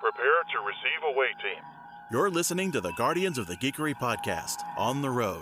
Prepare to receive away team. You're listening to the Guardians of the Geekery podcast, On the Road.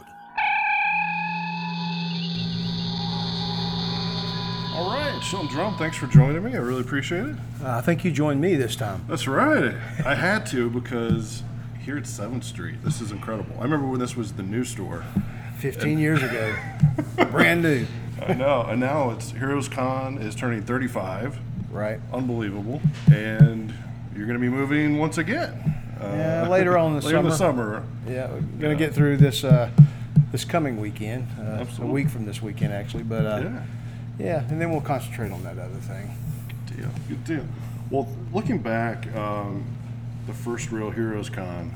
All right, Shelton Drum, thanks for joining me. I really appreciate it. I think you joined me this time. That's right. I had to because here at 7th Street, this is incredible. I remember when this was the new store. 15 years ago. Brand new. I know. And now it's Heroes Con is turning 35. Right. Unbelievable. And you're going to be moving once again. Later on in the later summer. in the summer. Yeah, we're going to get through this this coming weekend. A week from this weekend, actually. But yeah, and then we'll concentrate on that other thing. Good deal. Well, looking back, the first real Heroes Con,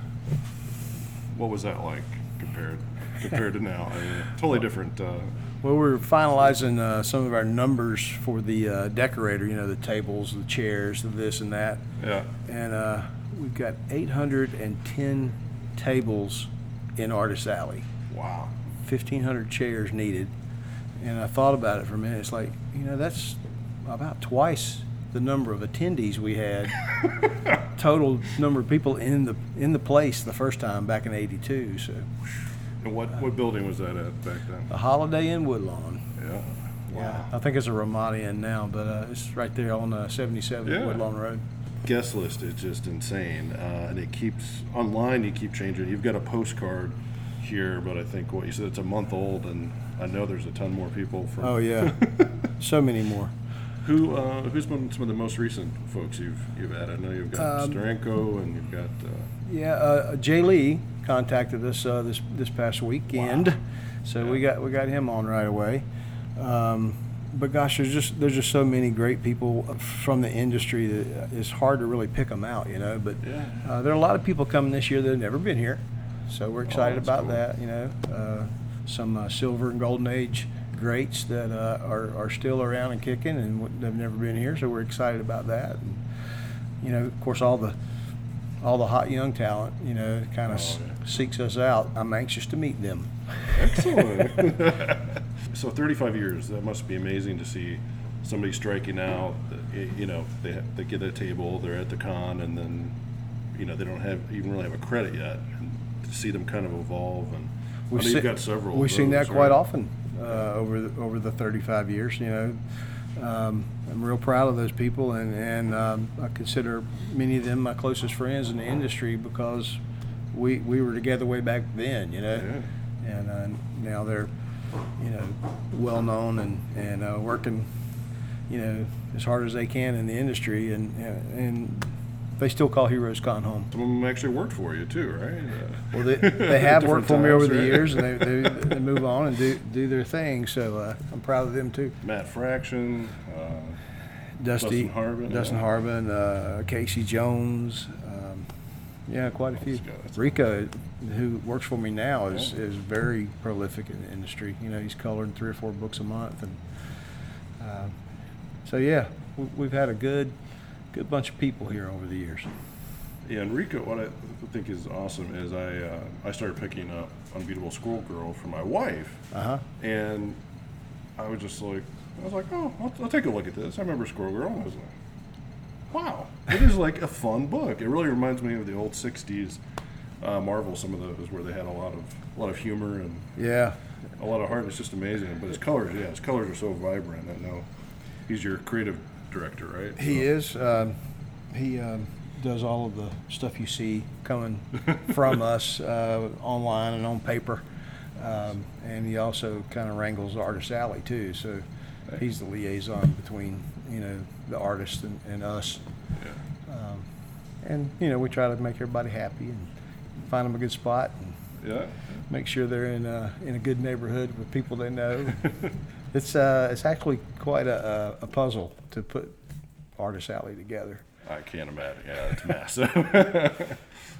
what was that like compared to now? I mean, totally different. Well, we're finalizing some of our numbers for the decorator, the tables, the chairs, the this and that. Yeah. And we've got 810 tables in Artist Alley. Wow. 1,500 chairs needed. And I thought about it for a minute. It's like, that's about twice the number of attendees we had. Total number of people in the place the first time back in '82. So. And what building was that at back then? The Holiday Inn Woodlawn. Yeah. Wow. Yeah. I think it's a Ramada Inn now, but it's right there on 77 Woodlawn Road. Guest list is just insane, and it keeps online. You keep changing. You've got a postcard here, but I think what you said, it's a month old, and I know there's a ton more people. Oh yeah, so many more. Who's been some of the most recent folks you've added? I know you've got Steranko, and you've got Jay Lee contacted us this past weekend, wow. So we got him on right away. But gosh, there's just so many great people from the industry that it's hard to really pick them out, But there are a lot of people coming this year that have never been here, so we're excited about cool. that. Some silver and golden age greats that are still around and kicking and they've never been here, so we're excited about that. And, of course, all the hot young talent, kind of seeks us out. I'm anxious to meet them. Excellent. So 35 years, that must be amazing to see somebody striking out. They get a table, they're at the con, and then they don't even really have a credit yet. And to see them kind of evolve, and you've got several. We've seen that quite often over the 35 years. I'm real proud of those people, and I consider many of them my closest friends in the industry because we were together way back then, and now they're well known and working as hard as they can in the industry, and they still call Heroes Con home. Some of them actually worked for you too, right? Well, they have worked for me over the right? years, and they move on and do their thing. So I'm proud of them too. Matt Fraction, Dustin Harbin, Casey Jones, quite a few. Rico, who works for me now, is very prolific in the industry. He's coloring 3 or 4 books a month, and we've had a good bunch of people here over the years. Yeah, and Rico, what I think is awesome is I started picking up Unbeatable Squirrel Girl for my wife, and I was like, I'll take a look at this. I remember Squirrel Girl, and I was like, wow, it is like a fun book. It really reminds me of the old '60s Marvel. Some of those where they had a lot of humor and a lot of heart. It's just amazing. But his colors are so vibrant. I know he's your creative director, right? He is. He does all of the stuff you see coming from us online and on paper, and he also kind of wrangles Artist Alley too. So he's the liaison between the artist and us. And we try to make everybody happy and find them a good spot and make sure they're in a good neighborhood with people they know. It's actually quite a puzzle to put Artist Alley together. I can't imagine. Yeah, it's massive.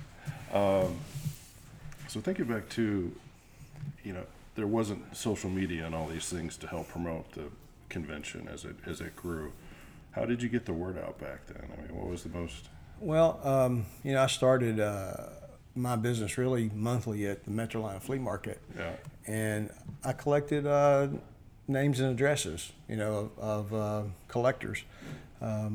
So thinking back to, there wasn't social media and all these things to help promote the convention as it grew. How did you get the word out back then? I mean, what was the most? Well, I started my business really monthly at the Metrolina Flea Market. Yeah. And I collected names and addresses, of collectors.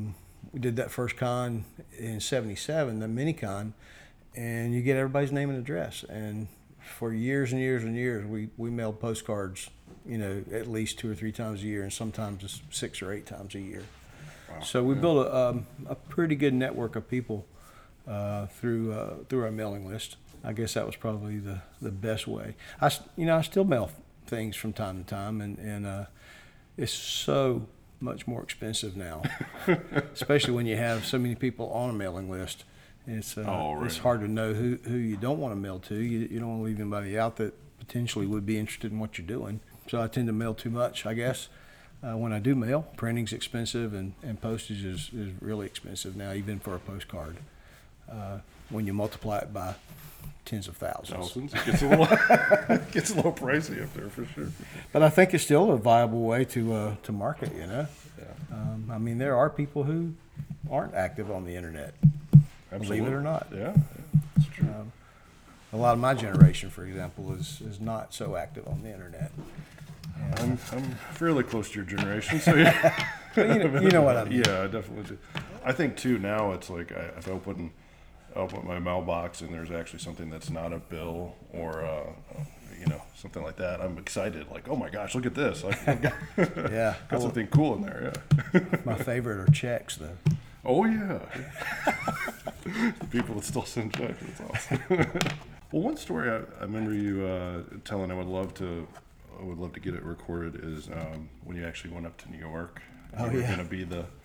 we did that first con in '77, the mini con, and you get everybody's name and address. And for years and years and years, we mailed postcards, at least 2 or 3 times a year, and sometimes just 6 or 8 times a year. Wow. So we built a pretty good network of people through our mailing list. I guess that was probably the best way. I still mail things from time to time, and it's so much more expensive now, especially when you have so many people on a mailing list. It's hard to know who you don't want to mail to. You don't want to leave anybody out that potentially would be interested in what you're doing. So I tend to mail too much, I guess. When I do mail, printing's expensive and postage is really expensive now, even for a postcard. When you multiply it by tens of thousands. It gets a little pricey up there for sure. But I think it's still a viable way to market, Yeah. There are people who aren't active on the internet. Absolutely. Believe it or not. Yeah, it's true. A lot of my generation, for example, is not so active on the internet. I'm fairly close to your generation, so yeah. you know what I mean. Yeah, I definitely do. I think too now it's like if I open my mailbox and there's actually something that's not a bill or something like that, I'm excited. Like, oh my gosh, look at this! Yeah, got something cool in there. Yeah. My favorite are checks, though. Oh yeah. The people that still send checks. That's awesome. Well, one story I remember you telling I would love to get it recorded is when you actually went up to New York. Oh, you were yeah. going to be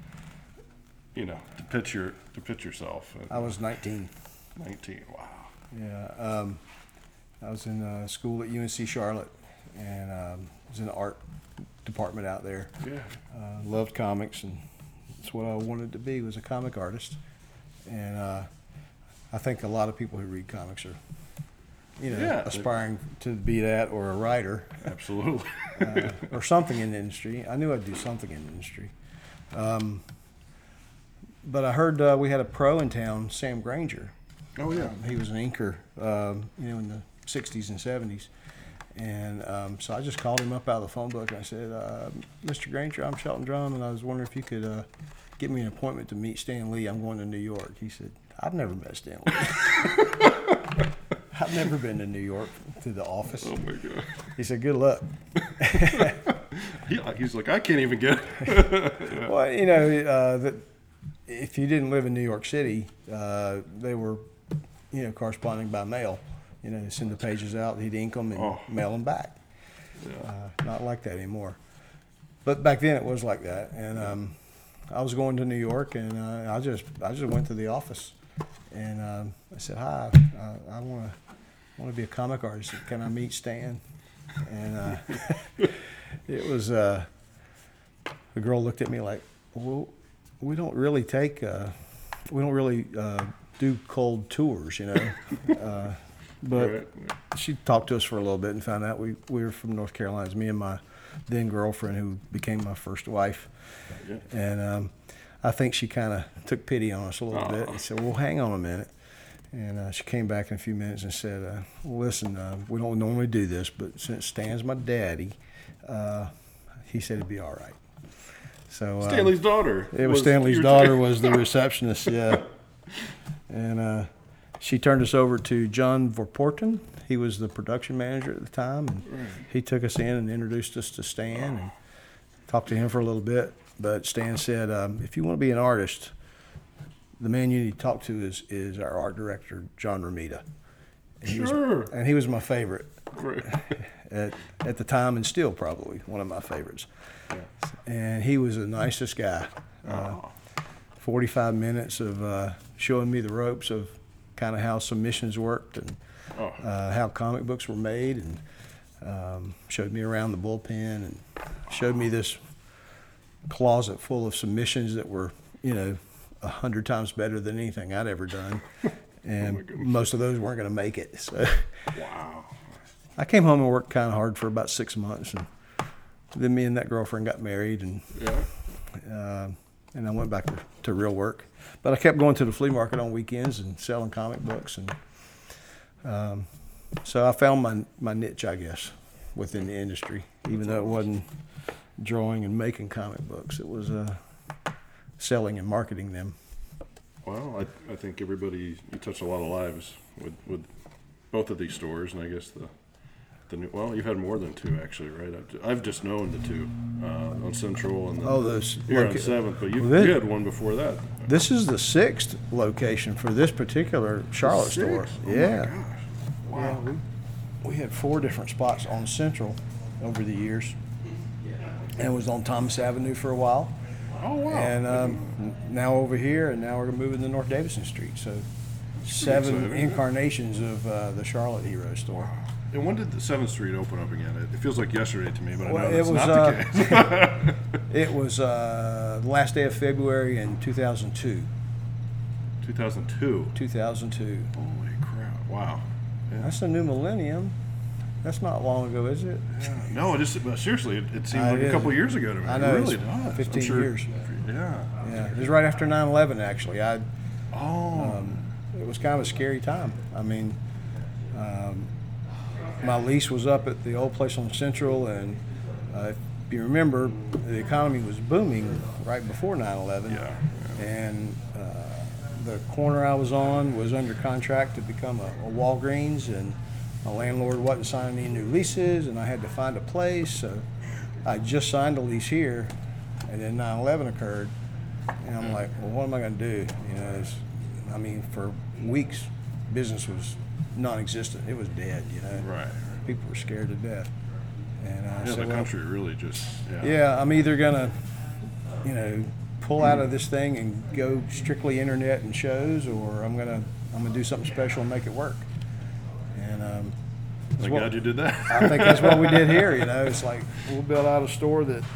to pitch yourself. I was 19. 19. Wow. Yeah. I was in school at UNC Charlotte, and was in the art department out there. Yeah. Loved comics, and that's what I wanted to be, was a comic artist. And I think a lot of people who read comics are, aspiring to be that, or a writer. Absolutely. Or something in the industry. I knew I'd do something in the industry. But I heard we had a pro in town, Sam Granger. Oh, yeah. He was an inker, in the 60s and 70s. And so I just called him up out of the phone book and I said, Mr. Granger, I'm Shelton Drum, and I was wondering if you could get me an appointment to meet Stan Lee. I'm going to New York. He said, I've never met Stan Lee. I've never been to New York, to the office. Oh, my God. He said, good luck. He's like, I can't even get it. Well, that if you didn't live in New York City, they were, corresponding by mail. Send the pages out, he'd ink them and mail them back. Yeah. Not like that anymore. But back then it was like that. And I was going to New York, and I just went to the office, and I said, hi, I want to be a comic artist. Can I meet Stan? And it was the girl looked at me like, well, we don't really do cold tours, but Right. she talked to us for a little bit and found out we were from North Carolina. It's me and my then girlfriend, who became my first wife. Yeah. And I think she kind of took pity on us a little bit and said, well, hang on a minute. And she came back in a few minutes and said, listen, we don't normally do this, but since Stan's my daddy, he said it'd be all right. So Stanley's daughter. It was Stanley's daughter was the receptionist, yeah. And she turned us over to John Vorporten. He was the production manager at the time, and he took us in and introduced us to Stan and talked to him for a little bit. But Stan said, if you want to be an artist, the man you need to talk to is our art director, John Romita. And he was my favorite at the time, and still probably one of my favorites. Yeah. And he was the nicest guy. 45 minutes of showing me the ropes of kind of how submissions worked and how comic books were made, and showed me around the bullpen and showed me this closet full of submissions that were, 100 times better than anything I'd ever done. And most of those weren't going to make it. So Wow. I came home and worked kind of hard for about 6 months, and then me and that girlfriend got married, and I went back to real work. But I kept going to the flea market on weekends and selling comic books, and so I found my niche, I guess, within the industry. Even though it wasn't drawing and making comic books, it was selling and marketing them. Well, I think you touch a lot of lives with both of these stores, and I guess the new. Well, you've had more than two actually, right? I've just known the two on Central and here on 7th, but you had one before that. This is the 6th location for this particular Charlotte store. Oh Yeah. my gosh. Wow. Yeah, we had 4 different spots on Central over the years, and it was on Thomas Avenue for a while. Oh wow. And now over here, and now we're moving to North Davidson Street. So 7 exciting. incarnations of the Charlotte Hero store. And when did the 7th Street open up again? It feels like yesterday to me, but Well, I know it that's was, not the case. It was the last day of February in 2002. 2002. 2002. Holy crap! Wow. Yeah. That's the new millennium. That's not long ago, is it? No, but seriously, it seemed like It a couple is. years ago to me. I know, It really it's does. 15 I'm sure, years. Yeah. Yeah, it was right after 9/11. Actually, Oh. it was kind of a scary time. I mean, my lease was up at the old place on Central, and if you remember, the economy was booming right before 9/11. Yeah. And the corner I was on was under contract to become a Walgreens, and my landlord wasn't signing any new leases, and I had to find a place. So I just signed a lease here, and then 9/11 occurred, and I'm like, well, what am I going to do? You know, for weeks, business was non-existent. It was dead. You know, Right. people were scared to death. And I Yeah, said, the well, country really just. yeah, I'm either gonna, pull out of this thing and go strictly internet and shows, or I'm gonna do something special and make it work. And Thank God you did that. I think that's what we did here. You know, it's like we'll build out a store that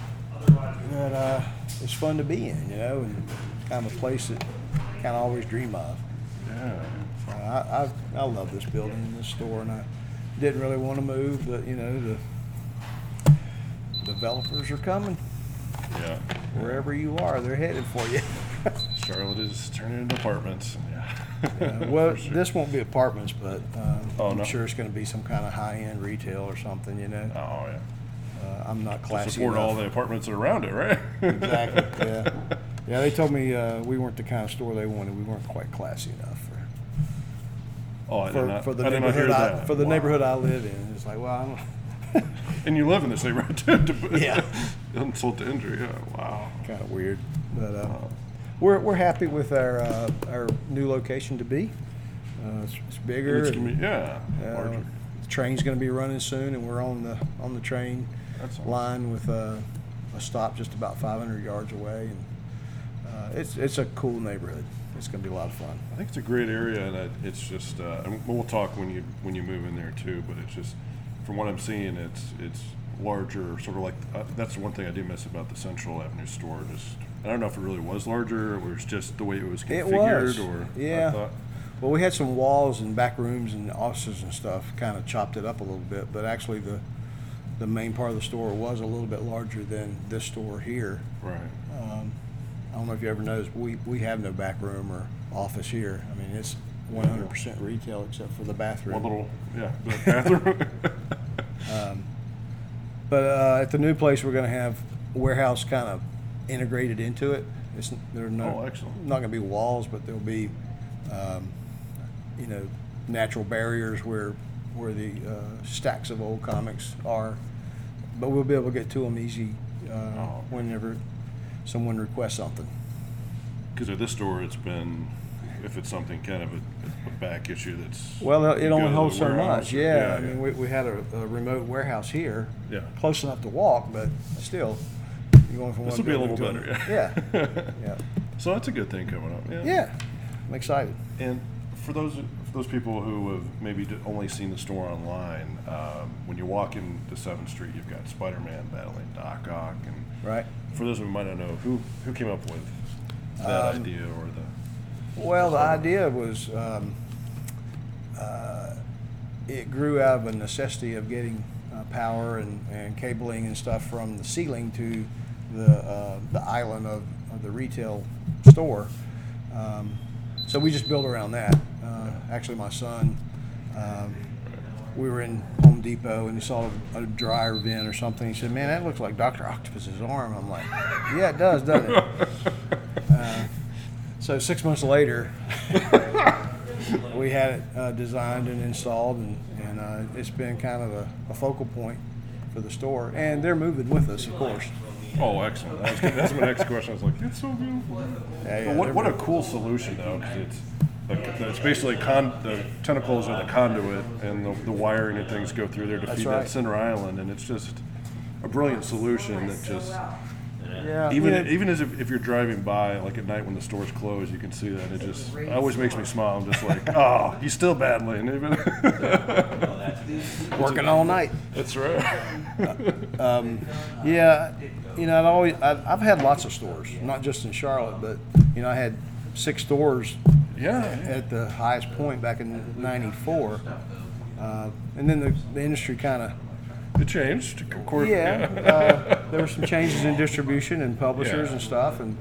is fun to be in. And kind of a place that kind of always dream of. Yeah. I love this building and this store, and I didn't really want to move, but the developers are coming. Yeah. Wherever you are, they're headed for you. Charlotte is turning into apartments. Yeah. Well, For sure. this won't be apartments, but Oh, I'm no? sure it's going to be some kind of high-end retail or something. Oh yeah. I'm not classy Support enough. all the apartments that are around it, right? Exactly. Yeah. Yeah. They told me we weren't the kind of store they wanted. We weren't quite classy enough Oh, I did not. for the I did not hear neighborhood that. for the Wow. neighborhood I live in. It's like, well, I don't. And you live in this neighborhood too. Yeah. Insult to injury. Yeah. Wow. Kind of weird, but we're happy with our new location to be. It's bigger. It's and, gonna be larger. the train's going to be running soon, and we're on the train That's awesome. line with a stop just about 500 yards away, and it's a cool neighborhood. It's going to be a lot of fun. I think it's a great area, and it's just. And we'll talk when you move in there too. But it's just, from what I'm seeing, it's larger. Sort of like that's the one thing I do miss about the Central Avenue store. Just I don't know if it really was larger, or it was just the way it was configured, It was. or Yeah. I thought. Well, we had some walls and back rooms and offices and stuff, kind of chopped it up a little bit, but actually the main part of the store was a little bit larger than this store here. Right. I don't know if you ever noticed, we have no back room or office here. I mean, it's 100% retail except for the bathroom. One little the bathroom. But at the new place, we're going to have warehouse kind of integrated into it. There's Oh, excellent. not going to be walls, but there'll be, natural barriers where the stacks of old comics are. But we'll be able to get to them easy whenever someone requests something. Because at this store, it's been, if it's something kind of a back issue that's. Well, you it go only to the holds so warehouse much. or- Yeah, I mean, we had a remote warehouse here, Yeah. close enough to walk, but still, you're going from This one will be a building little to better, another. yeah. Yeah, So that's a good thing coming up. Yeah. yeah. I'm excited. And for those people who have maybe only seen the store online, when you walk into 7th Street, you've got Spider-Man battling Doc Ock, and Right. for those who might not know, who came up with that idea or the. Well, the idea was it grew out of a necessity of getting power and cabling and stuff from the ceiling to the island of the retail store. So we just built around that. Actually, my son, we were in Home Depot and he saw a dryer vent or something. He said, "Man, that looks like Dr. Octopus's arm." I'm like, "Yeah, it does, doesn't it?" So 6 months later, we had it designed and installed, and it's been kind of a focal point for the store. And they're moving with us, of course. Oh, excellent. That's my next question. I was like, it's so beautiful. Yeah, What a cool solution, though, because it's basically the tentacles are the conduit, and the wiring and things go through there to feed right. that center island, and it's just a brilliant solution that just Yeah, even as if you're driving by, like at night when the store's closed, you can see that. It always makes me smile. I'm just like, oh, he's still battling. working all night. That's right. Yeah, I've had lots of stores, not just in Charlotte, but I had 6 stores Yeah. at the highest point back in '94, and then the industry kind of It changed, of course. there were some changes in distribution and publishers and stuff, and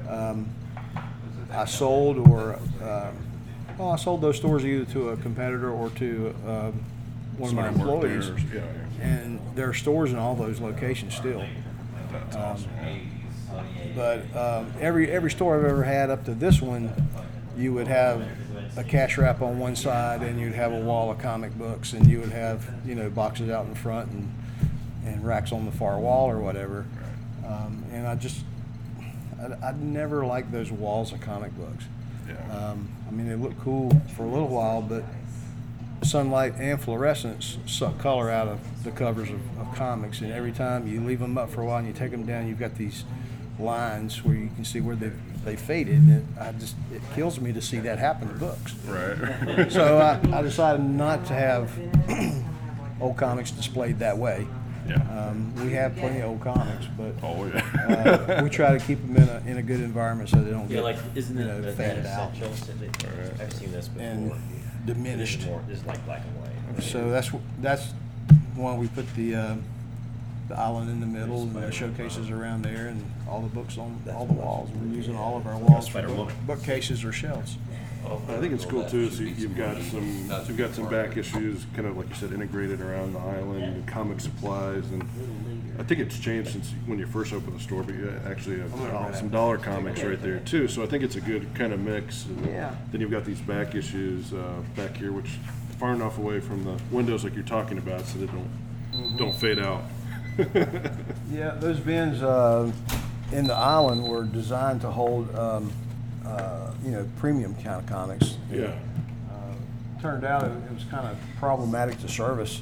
I sold I sold those stores either to a competitor or to one of my Somebody worked employees, there, yeah. and there are stores in all those locations still. That's awesome. But every store I've ever had up to this one, you would have a cash wrap on one side, and you'd have a wall of comic books, and you would have boxes out in front and racks on the far wall or whatever. And I'd never liked those walls of comic books. Yeah. They look cool for a little while, but sunlight and fluorescence suck color out of the covers of comics, and every time you leave them up for a while and you take them down, you've got these lines where you can see where they faded, and it kills me to see that happen to books. Right. So I decided not to have old comics displayed that way. Yeah. We have plenty of old comics, but Oh yeah. we try to keep them in a good environment so they don't Yeah, get like, isn't it the faded out essentials? I've seen this before. and diminished. This is like black and white. So that's why we put the island in the middle and the showcases around there and all the books on all the walls. We're using all of our walls for bookcases or shelves. I think it's cool too. So you've got some back issues, kind of like you said, integrated around the island, and comic supplies, and I think it's changed since when you first opened the store. But you actually have some dollar comics right there too. So I think it's a good kind of mix. And Yeah. Then you've got these back issues back here, which far enough away from the windows like you're talking about, so they don't fade out. Yeah, those bins in the island were designed to hold, premium kind of comics. Yeah. Turned out it was kind of problematic to service.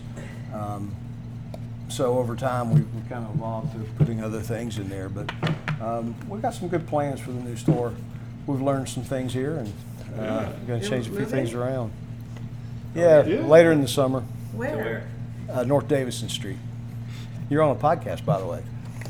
So over time, we kind of evolved to putting other things in there. But we've got some good plans for the new store. We've learned some things here, and we're going to change a few things around. Yeah, later in the summer, Where? North Davison Street. You're on a podcast, by the way.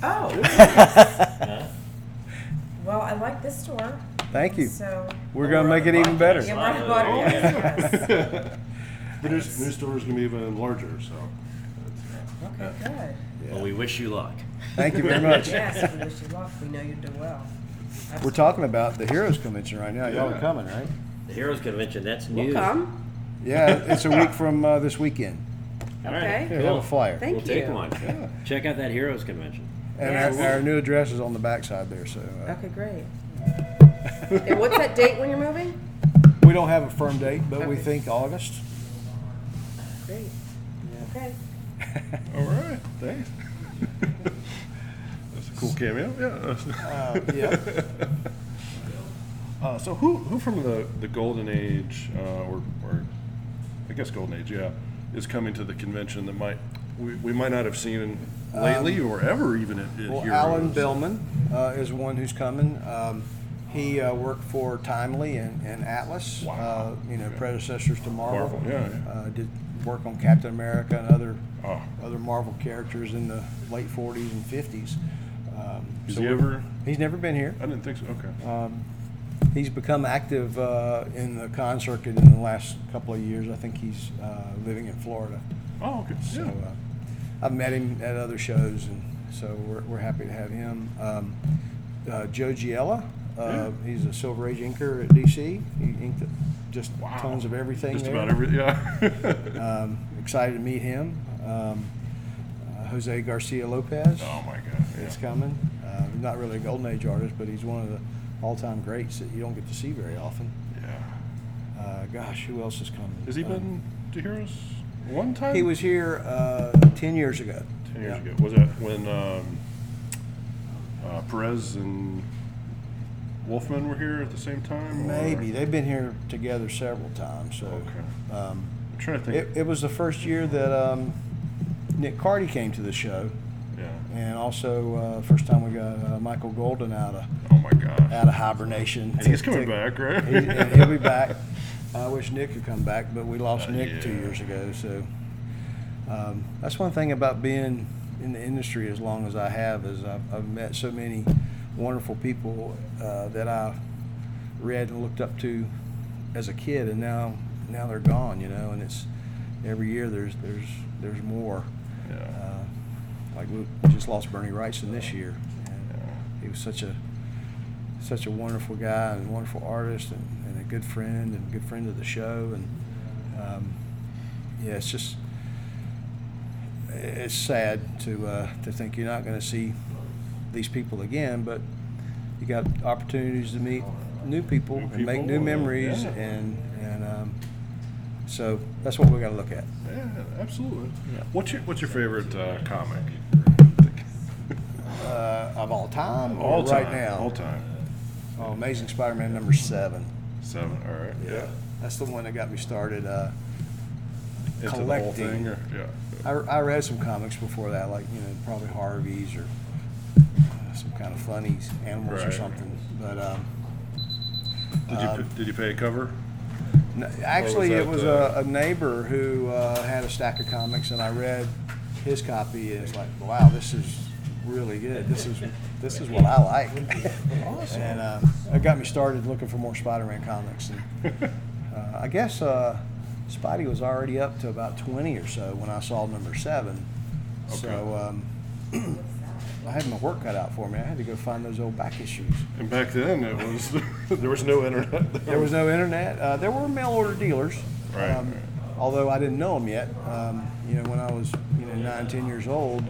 Oh. Well, I like this store. Thank you. So We're going to make it even better. yeah, we're on the podcast. Yes. The new store's gonna be even larger. So. Okay, good. Well, we wish you luck. Thank you very much. Yes, we wish you luck. We know you do well. We're talking about the Heroes Convention right now. Y'all are coming, right? The Heroes Convention, that's new. We'll come. Yeah, it's a week from this weekend. All right. Okay. Here, have a flyer. Thank We'll you. take one. Check out that Heroes Convention. And Yes. our new address is on the backside there, so Okay, great. And what's that date when you're moving? we don't have a firm date, but we Okay. think August. Great. Okay. All right. Thanks. That's a cool cameo. Yeah. Yeah. So who from the Golden Age, or I guess Golden Age, is coming to the convention that we might not have seen lately or ever even at Well, Heroes? Alan Bellman is one who's coming. He worked for Timely and Atlas, Wow. predecessors to Marvel. Marvel, yeah. Did work on Captain America and other Oh. Marvel characters in the late 40s and 50s. Is he ever? He's never been here. I didn't think so. Okay. He's become active in the con circuit in the last couple of years. I think he's living in Florida. Oh, okay. So Yeah. I've met him at other shows, and so we're happy to have him. Joe Giella, he's a Silver Age inker at DC. He inked just tons of everything Just there. about everything. Yeah. Excited to meet him. Jose Garcia Lopez Oh my God. is coming. Not really a Golden Age artist, but he's one of all-time greats that you don't get to see very often. Yeah. Gosh, who else has come? Has he been to Heroes one time? He was here 10 years ago. 10 years Yeah. ago. Was that when Perez and Wolfman were here at the same time? Maybe. They've been here together several times. So Okay. I'm trying to think. it was the first year that Nick Carty came to the show. Yeah. And also, first time we got Michael Golden out Oh my gosh. of hibernation. And he's coming back, right? And he'll be back. I wish Nick could come back, but we lost Nick yeah. 2 years ago. So that's one thing about being in the industry as long as I have is I've met so many wonderful people that I read and looked up to as a kid, and now they're gone. And it's every year there's more. Yeah. Like we just lost Bernie Wrightson this year. And he was such a wonderful guy and wonderful artist and a good friend of the show. And yeah, it's sad to think you're not going to see these people again, but you got opportunities to meet new people and make new memories, yeah. and so that's what we got to look at. Yeah, absolutely. Yeah. What's your favorite comic? Of all time, or All time. right now? All time. Oh, Amazing Spider-Man number 7. 7. All right. Yeah. That's the one that got me started Into the whole collecting. thing. Yeah. I read some comics before that, like probably Harvey's or some kind of funnies, animals or Right. something. But Did you pay a cover? actually, it was that, a neighbor who had a stack of comics, and I read his copy, and it's like, wow, this is really good. This is what I like. Awesome. And it got me started looking for more Spider-Man comics. And I guess Spidey was already up to about 20 or so when I saw number 7. Okay. So I had my work cut out for me. I had to go find those old back issues. And back then, it was there was no internet. There was no internet. There were mail order dealers. Right. Although I didn't know them yet. When I was 9, 10 years old,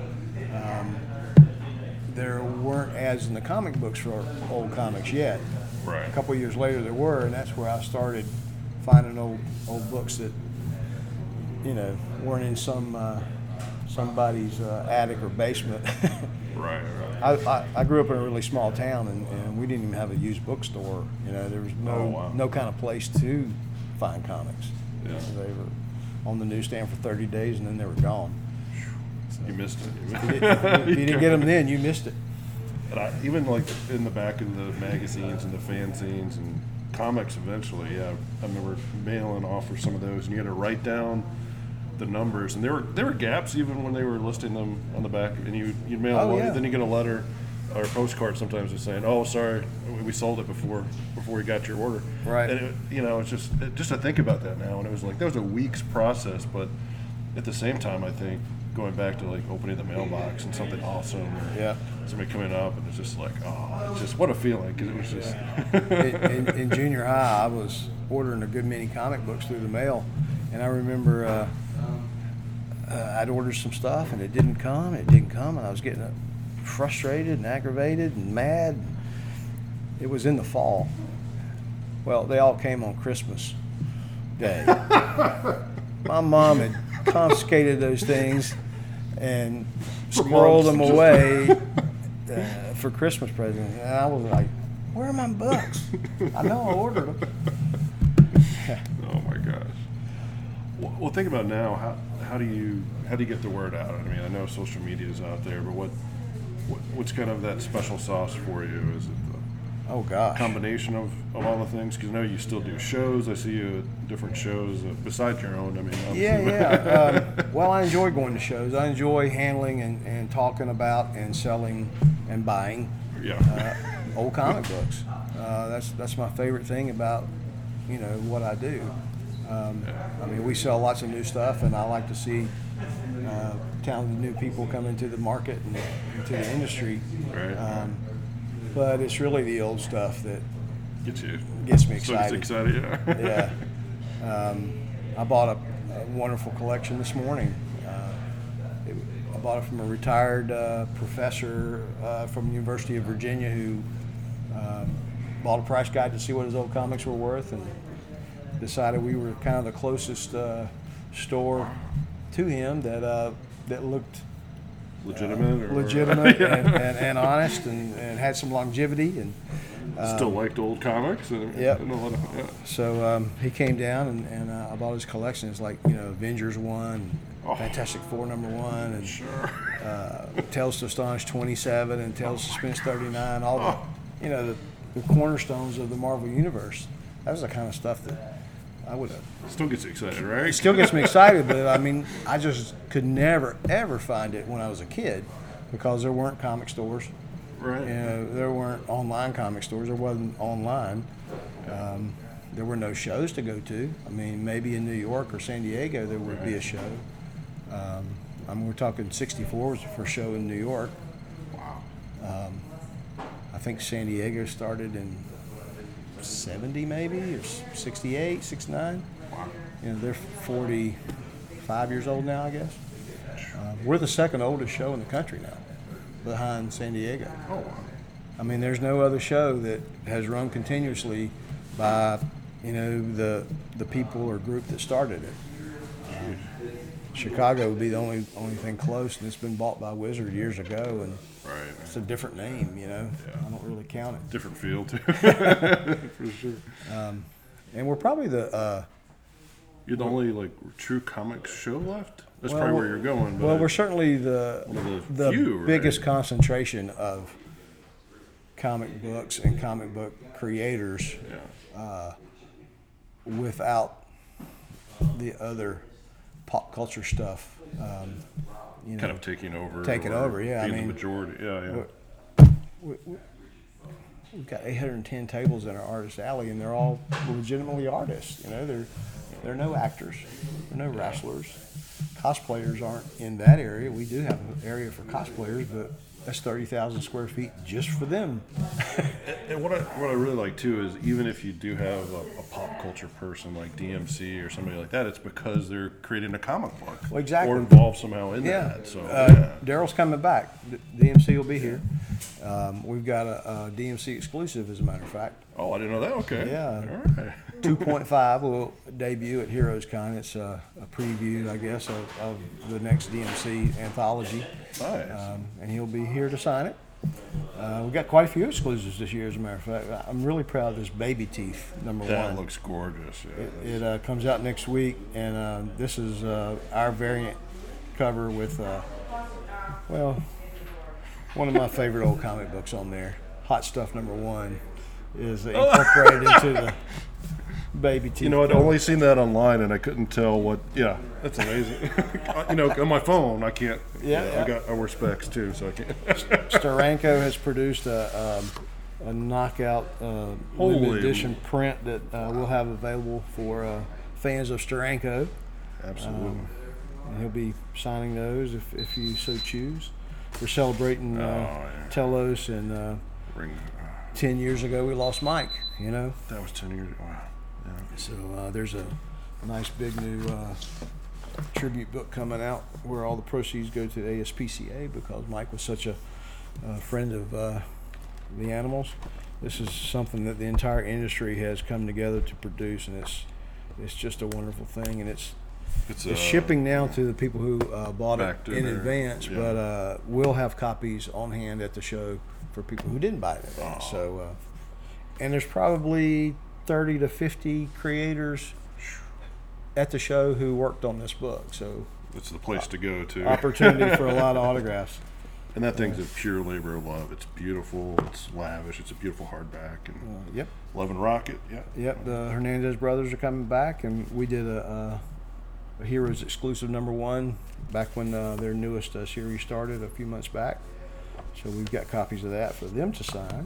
there weren't ads in the comic books for old comics yet. Right. A couple of years later there were, and that's where I started finding old books that weren't in somebody's attic or basement. Right. I grew up in a really small town, and we didn't even have a used bookstore. There was no kind of place to find comics. Yeah. They were on the newsstand for 30 days, and then they were gone. You missed it. If you didn't get them then, you missed it. And even like in the back of the magazines and the fanzines and comics eventually, yeah, I remember mailing off for some of those, and you had to write down the numbers, and there were gaps even when they were listing them on the back, and you'd mail Oh, one, yeah. then you get a letter or a postcard sometimes just saying, "Oh, sorry, we sold it before we got your order." Right. And it's just to think about that now, and it was like that was a week's process, but at the same time, I think going back to like opening the mailbox and something awesome, or Yeah. somebody coming up, and it's just like, oh, it's just what a feeling, because it was just in junior high, I was ordering a good many comic books through the mail, and I remember I'd ordered some stuff, and it didn't come, and I was getting frustrated and aggravated and mad. It was in the fall. Well, they all came on Christmas Day. My mom had confiscated those things and squirreled them away for Christmas presents. And I was like, where are my books? I know I ordered them. oh my gosh. Well, think about now. How do you get the word out? I mean, I know social media is out there, but what's kind of that special sauce for you? Is it Oh gosh. combination of all the things? Because I know you still do shows. I see you at different shows besides your own. I mean, obviously. Yeah. Well, I enjoy going to shows. I enjoy handling and talking about and selling and buying yeah. old comic books. That's my favorite thing about what I do. I mean, we sell lots of new stuff, and I like to see talented new people come into the market and into the industry. Right. But it's really the old stuff that Gets me So excited. it's excited, yeah. Yeah. I bought a wonderful collection this morning. I bought it from a retired professor from the University of Virginia who bought a price guide to see what his old comics were worth, and decided we were kind of the closest store to him that looked legitimate and honest and had some longevity and still liked old comics. And, Yep. and a lot of, yeah. So he came down and I bought his collection. It's like, Avengers 1, Fantastic Four #1, and Tales to Astonish 27 and Tales to Suspense 39, all the cornerstones of the Marvel Universe. That was the kind of stuff that I would have. Still gets you excited, right? It still gets me excited, but I mean, I just could never, ever find it when I was a kid because there weren't comic stores. Right. There weren't online comic stores. There wasn't online. There were no shows to go to. I mean, maybe in New York or San Diego there would be a show. We're talking 64 was the first show in New York. Wow. I think San Diego started in 70 maybe, or 68, 69. Wow. They're 45 years old now, I guess. We're the second oldest show in the country now, behind San Diego. Oh, wow. I mean, there's no other show that has run continuously by, the people or group that started it. Chicago would be the only thing close, and it's been bought by Wizard years ago, and Right. it's a different name, I don't really count it. Different feel, too. For sure. And we're probably the You're the only, true comics show left? That's well, probably where you're going. But well, we're certainly one of the few, right? biggest concentration of comic books and comic book creators without the other pop culture stuff. Kind of taking over. Taking or over, yeah. Being I mean, the majority, yeah. We've got 810 tables in our artist alley, and they're all legitimately artists. They're no actors, they're no wrestlers. Cosplayers aren't in that area. We do have an area for cosplayers, but that's 30,000 square feet just for them. And what I really like too is even if you do have a pop culture person like DMC or somebody like that, it's because they're creating a comic book. Well, exactly. Or involved somehow in that. So Daryl's coming back. DMC will be here. We've got a DMC exclusive, as a matter of fact. Oh, I didn't know that. Okay. Yeah. All right. 2.5 will debut at Heroes Con. It's a preview, I guess, of the next DMC anthology. Nice. And he'll be here to sign it. We've got quite a few exclusives this year, as a matter of fact. I'm really proud of this Baby Teeth #1. That looks gorgeous. Yeah, It comes out next week, and this is our variant cover with, one of my favorite old comic books on there. Hot Stuff #1 is incorporated into the Baby Teeth. I'd only seen that online and I couldn't tell what. Yeah, that's amazing. On my phone I can't. I wear specs too, so I can't. Steranko has produced a knockout limited edition print that we'll have available for fans of Steranko. Absolutely. And he'll be signing those if you so choose. We're celebrating Telos, and Ring. 10 years ago we lost Mike. That was 10 years ago. Wow. Yeah. So there's a nice big new tribute book coming out where all the proceeds go to the ASPCA because Mike was such a friend of the animals. This is something that the entire industry has come together to produce, and it's just a wonderful thing. And it's shipping now to the people who bought it in advance, but we'll have copies on hand at the show for people who didn't buy it in advance. So, and there's probably 30 to 50 creators at the show who worked on this book. So it's the place to go to. Opportunity for a lot of autographs. And that thing's a pure labor of love. It's beautiful. It's lavish. It's a beautiful hardback. And Yep. Love and Rocket. Yeah. Yep. The Hernandez brothers are coming back, and we did a Heroes exclusive #1 back when their newest series started a few months back. So we've got copies of that for them to sign.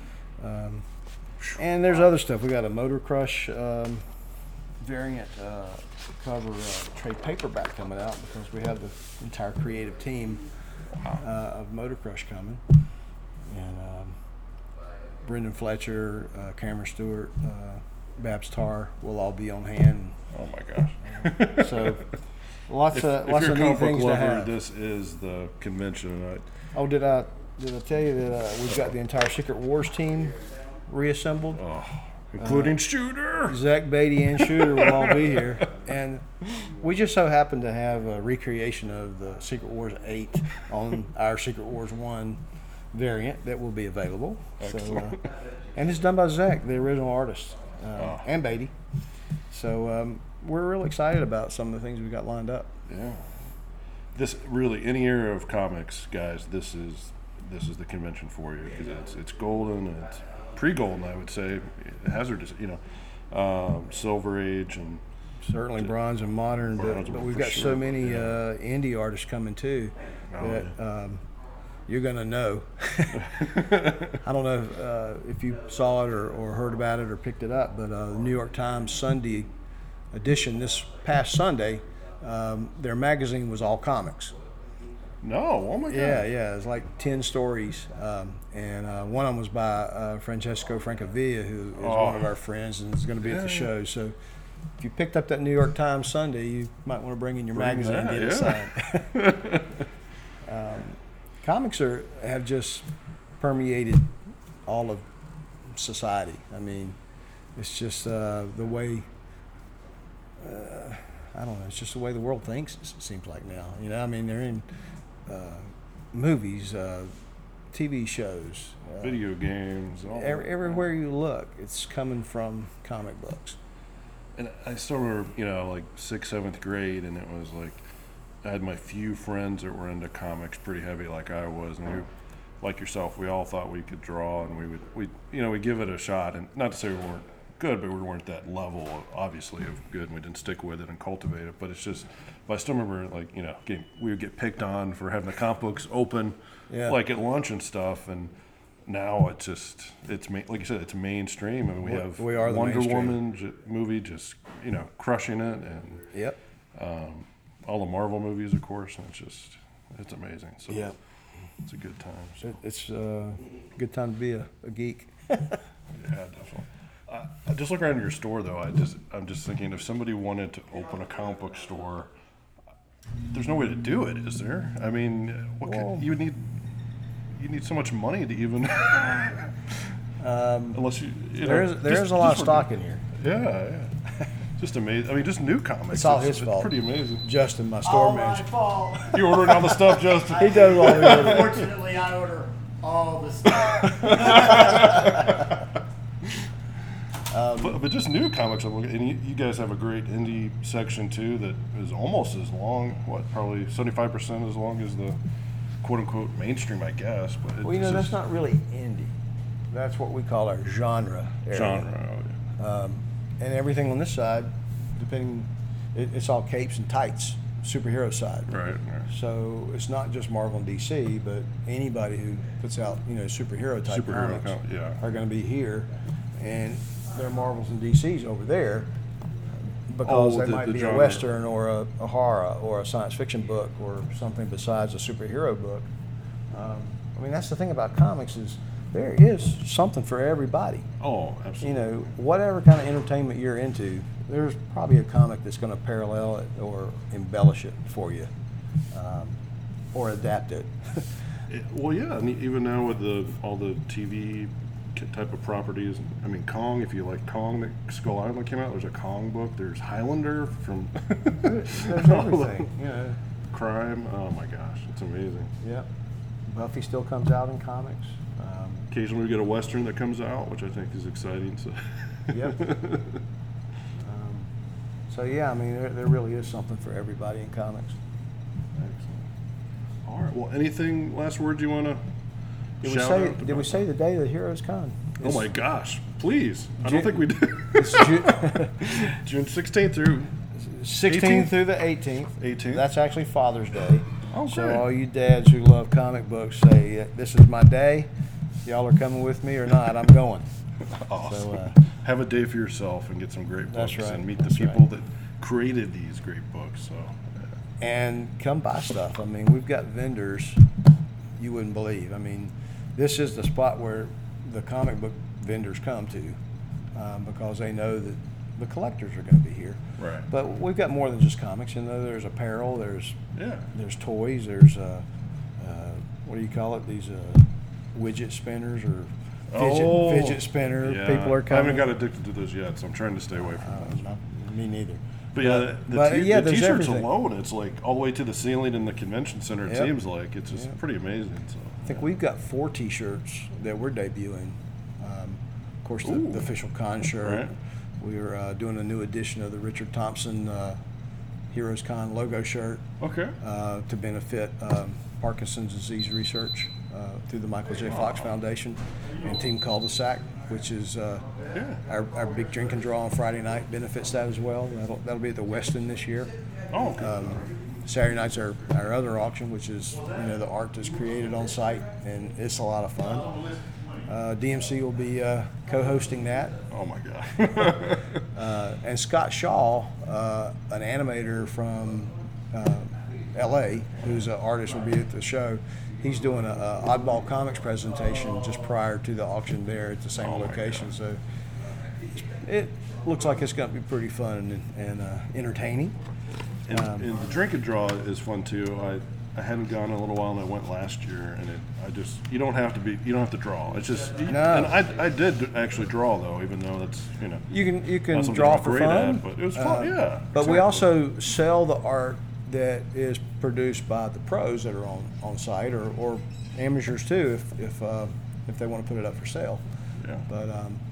And there's other stuff. We got a Motor Crush variant cover trade paperback coming out because we have the entire creative team of Motor Crush coming. And Brendan Fletcher, Cameron Stewart, Babs Tarr will all be on hand. Oh my gosh. So lots if of you're a neat comic book things to lover, have. this is the convention. Oh, did I tell you that we've got the entire Secret Wars team reassembled. Including Shooter. Zach Beatty and Shooter will all be here. And we just so happen to have a recreation of the Secret Wars 8 on our Secret Wars 1 variant that will be available. So, and it's done by Zach, the original artist, and Beatty. So we're real excited about some of the things we got lined up. Yeah. This really, any era of comics, guys, this is the convention for you, because it's golden and it's pre-golden, I would say, hazardous, Silver Age and certainly bronze and modern, but we've got so many indie artists coming too that you're going to know. I don't know if you saw it or heard about it or picked it up, but the New York Times Sunday edition this past Sunday, their magazine was all comics. No, oh my God. Yeah, it's like 10 stories, and one of them was by Francesco Francavilla, who is one of our friends and is going to be at the show. So if you picked up that New York Times Sunday, you might want to bring in your magazine and get it signed. Comics have just permeated all of society. I mean, it's just the way, I don't know, it's just the way the world thinks, it seems like now. I mean, they're in movies, TV shows, video games. Everywhere you look, it's coming from comic books. And I still remember, like 6th, 7th grade, and it was like I had my few friends that were into comics pretty heavy, like I was, and we, like yourself, we all thought we could draw, and we'd give it a shot. And not to say we weren't good, but we weren't that level, obviously, of good, and we didn't stick with it and cultivate it. But it's just, but I still remember, like, we would get picked on for having the comic books open, like at lunch and stuff, and now it's like you said, it's mainstream. I mean, we are the Wonder Woman movie just, crushing it, and all the Marvel movies, of course, and it's amazing. So it's a good time. So. It's a good time to be a geek. Yeah, definitely. I just look around your store, though. I'm just thinking, if somebody wanted to open a comic book store, there's no way to do it, is there? I mean, you need so much money to even unless there's a lot of stock in here. Yeah. Just amazing. I mean, just new comics. It's all his fault. It's pretty amazing. Justin, my store manager. Fault. You ordering all the stuff, Justin? He does all the ordering. Unfortunately, I order all the stuff. But just new comics. And you guys have a great indie section too that is almost as long. Probably 75% as long as the quote unquote mainstream, I guess. But that's not really indie. That's what we call our genre area. Genre. And everything on this side, it's all capes and tights, superhero side. Right. So it's not just Marvel and DC, but anybody who puts out superhero type comics are going to be here, and there are Marvels and DCs over there because they might be a Western or a horror or a science fiction book or something besides a superhero book. I mean, that's the thing about comics is there is something for everybody. Oh, absolutely. Whatever kind of entertainment you're into, there's probably a comic that's going to parallel it or embellish it for you, or adapt it. Well, yeah, and even now with all the TV type of properties, I mean, Kong, if you like Kong, that Skull Island came out, there's a Kong book, there's Highlander from there's everything, crime, oh my gosh, it's amazing. Yep. Buffy still comes out in comics. Occasionally we get a Western that comes out, which I think is exciting. So. Yep. So yeah, I mean, there really is something for everybody in comics. Excellent. All right, well, anything, last words you want to Did we say the day that Heroes Con? Oh my gosh, please. I don't think we did. It's June 16th through 16th through the 18th. 18th. That's actually Father's Day. Oh, so great. all you dads who love comic books say, this is my day. Y'all are coming with me or not, I'm going. Awesome. So, have a day for yourself and get some great books. That's right. And meet the people that created these great books. So. And come buy stuff. I mean, we've got vendors you wouldn't believe. I mean, this is the spot where the comic book vendors come to because they know that the collectors are going to be here. Right. But we've got more than just comics. There's apparel, there's toys, there's what do you call it? These widget spinners or fidget spinner. Yeah. People are I coming. haven't got addicted to those yet, so I'm trying to stay away from those. Me neither. But yeah, but, the yeah, there's t-shirts everything. alone, it's like all the way to the ceiling in the convention center. It Yep. seems like it's just pretty amazing. So I think we've got 4 T-shirts that we're debuting. Of course, the official con shirt. Right. We're doing a new edition of the Richard Thompson Heroes Con logo shirt okay, to benefit Parkinson's disease research through the Michael J. Fox Foundation and Team Cul-de-sac, which is our big drink and draw on Friday night benefits that as well. That'll be at the Westin this year. oh, okay. Saturday night's our other auction, which is the art that's created on site, and it's a lot of fun. DMC will be co-hosting that, Oh my god. and Scott Shaw, an animator from LA, who's an artist, will be at the show. He's doing a Oddball Comics presentation just prior to the auction there at the same location. So it looks like it's going to be pretty fun and entertaining. And the drink and draw is fun too. I hadn't gone in a little while, and I went last year, and you don't have to draw. It's just No. And I did actually draw though, even though that's You can not something draw I'm for great fun, at, but it was fun. Yeah, But we exactly. also sell the art that is produced by the pros that are on site, or amateurs too, if they want to put it up for sale. Yeah. But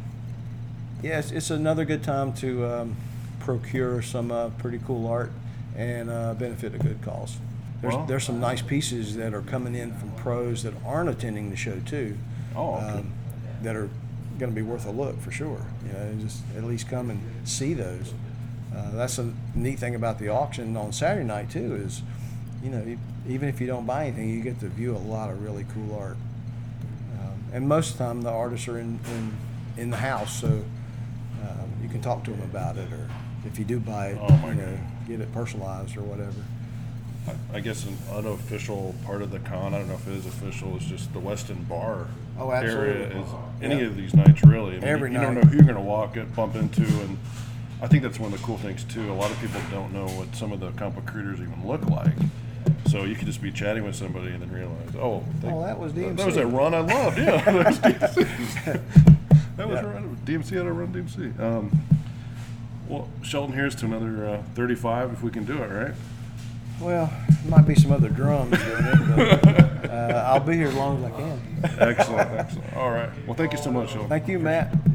yeah, it's another good time to procure some pretty cool art and benefit a good cause. There's some nice pieces that are coming in from pros that aren't attending the show too. Oh, okay. That are going to be worth a look for sure. Just at least come and see those. That's a neat thing about the auction on Saturday night too. Is even if you don't buy anything, you get to view a lot of really cool art. And most of the time, the artists are in the house, so you can talk to them about it, or if you do buy it, get it personalized or whatever. I guess an unofficial part of the con, I don't know if it is official, is just the Westin Bar area is any of these nights really. I mean, Every you night. don't know who you're going to bump into, and I think that's one of the cool things too. A lot of people don't know what some of the comic book creators even look like. So you could just be chatting with somebody and then realize, that was DMC. That was that run I loved. Yeah, that was DMC. That was run. DMC had a run. DMC. Well, Sheldon, here's to another 35 if we can do it, right? Well, might be some other drums doing it, but I'll be here as long as I can. Excellent. All right. Well, thank you so much, Sheldon. Thank you, Matt.